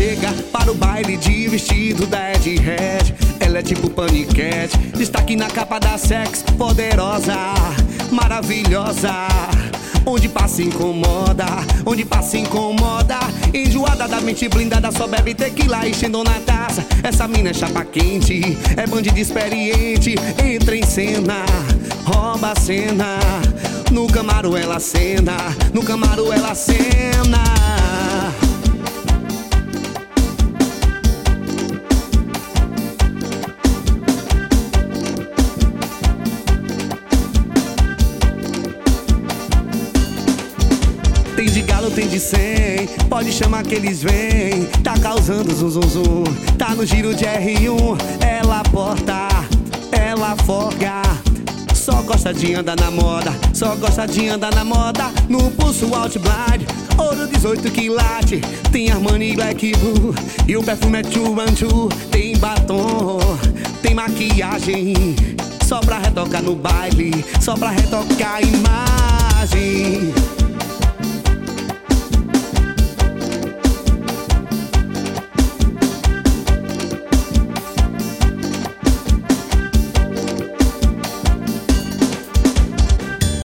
chega para o baile de vestido da Ed Red. Ela é tipo paniquete, destaque na capa da Sex, poderosa, maravilhosa. Onde passa incomoda, onde passa incomoda. Enjoada da mente blindada, só bebe tequila enchendo na taça. Essa mina é chapa quente, é bandida experiente. Entra em cena, rouba a cena. No Camaro ela cena, no Camaro ela cena. Tem de galo, tem de 100, pode chamar que eles vêm. Tá causando zum zum zum, tá no giro de R1. Ela porta, ela folga, só gosta de andar na moda, só gosta de andar na moda. No pulso Outblind, ouro 18 quilate. Tem Armani Black Blue e o perfume é Two and Two. Tem batom, tem maquiagem, só pra retocar no baile, só pra retocar a imagem.